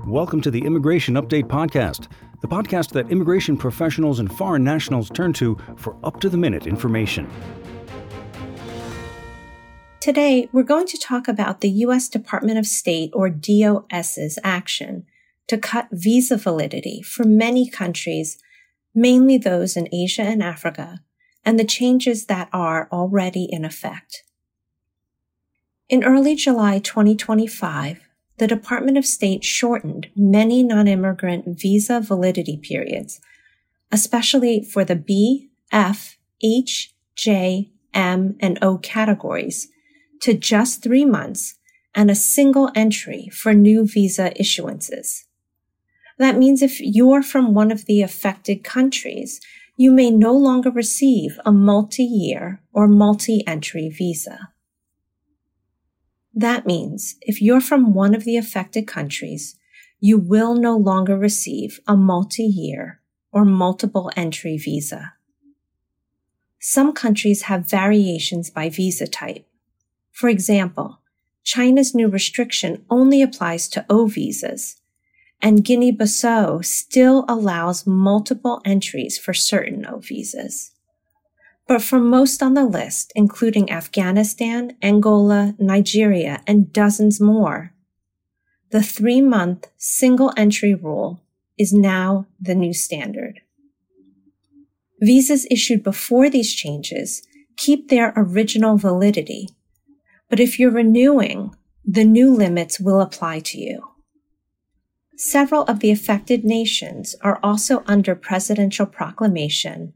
Welcome to the Immigration Update Podcast, the podcast that immigration professionals and foreign nationals turn to for up-to-the-minute information. Today, we're going to talk about the U.S. Department of State, or DOS's, action to cut visa validity for many countries, mainly those in Asia and Africa, and the changes that are already in effect. In early July 2025, the Department of State shortened many non-immigrant visa validity periods, especially for the B, F, H, J, M, and O categories, to just 3 months and a single entry for new visa issuances. That means if you're from one of the affected countries, you may no longer receive a multi-year or multi-entry visa. That means if you're from one of the affected countries, you will no longer receive a multi-year or multiple entry visa. Some countries have variations by visa type. For example, China's new restriction only applies to O visas, and Guinea-Bissau still allows multiple entries for certain O visas. But for most on the list, including Afghanistan, Angola, Nigeria, and dozens more, the 3-month single-entry rule is now the new standard. Visas issued before these changes keep their original validity, but if you're renewing, the new limits will apply to you. Several of the affected nations are also under Presidential Proclamation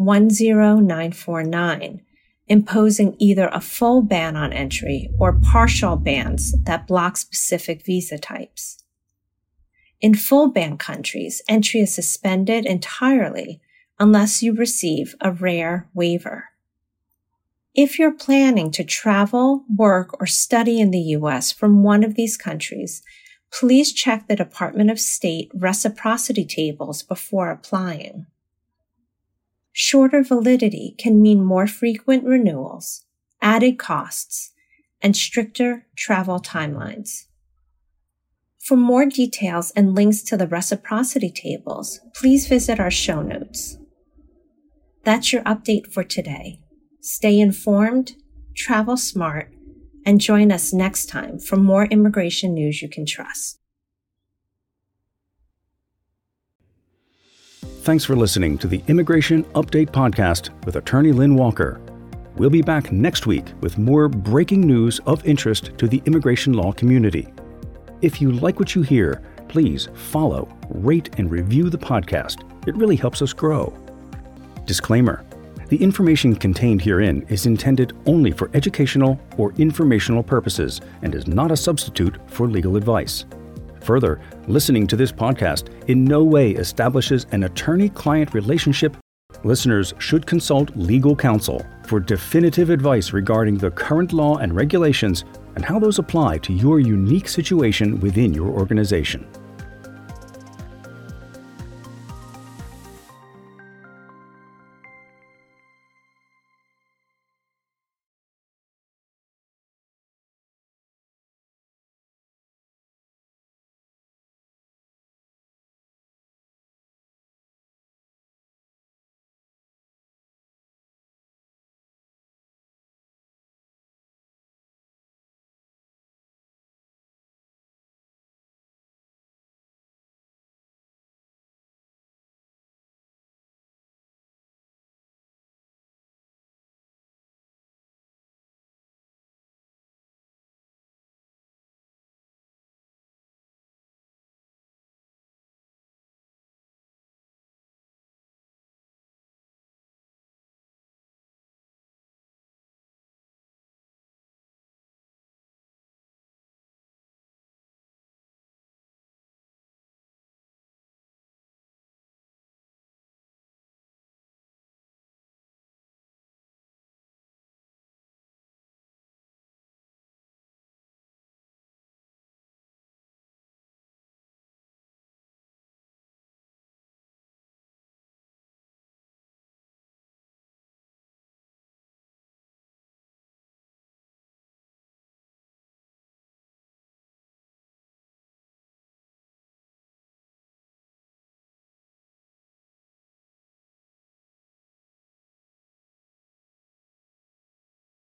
10949, imposing either a full ban on entry or partial bans that block specific visa types. In full ban countries, entry is suspended entirely unless you receive a rare waiver. If you're planning to travel, work, or study in the U.S. from one of these countries, please check the Department of State reciprocity tables before applying. Shorter validity can mean more frequent renewals, added costs, and stricter travel timelines. For more details and links to the reciprocity tables, please visit our show notes. That's your update for today. Stay informed, travel smart, and join us next time for more immigration news you can trust. Thanks for listening to the Immigration Update Podcast with Attorney Lynn Walker. We'll be back next week with more breaking news of interest to the immigration law community. If you like what you hear, please follow, rate, and review the podcast. It really helps us grow. Disclaimer: the information contained herein is intended only for educational or informational purposes and is not a substitute for legal advice. Further, listening to this podcast in no way establishes an attorney-client relationship. Listeners should consult legal counsel for definitive advice regarding the current law and regulations and how those apply to your unique situation within your organization.